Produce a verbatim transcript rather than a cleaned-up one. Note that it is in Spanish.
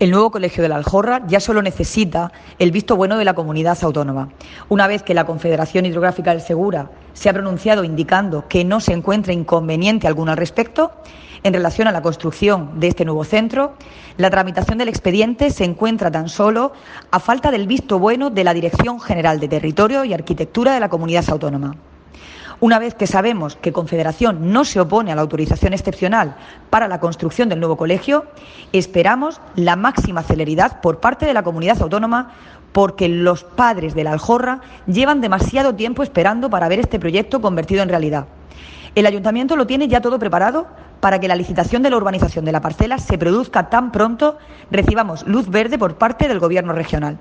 El nuevo colegio de la Aljorra ya solo necesita el visto bueno de la comunidad autónoma. Una vez que la Confederación Hidrográfica del Segura se ha pronunciado indicando que no se encuentra inconveniente alguno al respecto, en relación a la construcción de este nuevo centro, la tramitación del expediente se encuentra tan solo a falta del visto bueno de la Dirección General de Territorio y Arquitectura de la Comunidad Autónoma. Una vez que sabemos que Confederación no se opone a la autorización excepcional para la construcción del nuevo colegio, esperamos la máxima celeridad por parte de la Comunidad Autónoma, porque los padres de la Aljorra llevan demasiado tiempo esperando para ver este proyecto convertido en realidad. El Ayuntamiento lo tiene ya todo preparado para que la licitación de la urbanización de la parcela se produzca tan pronto recibamos luz verde por parte del Gobierno regional.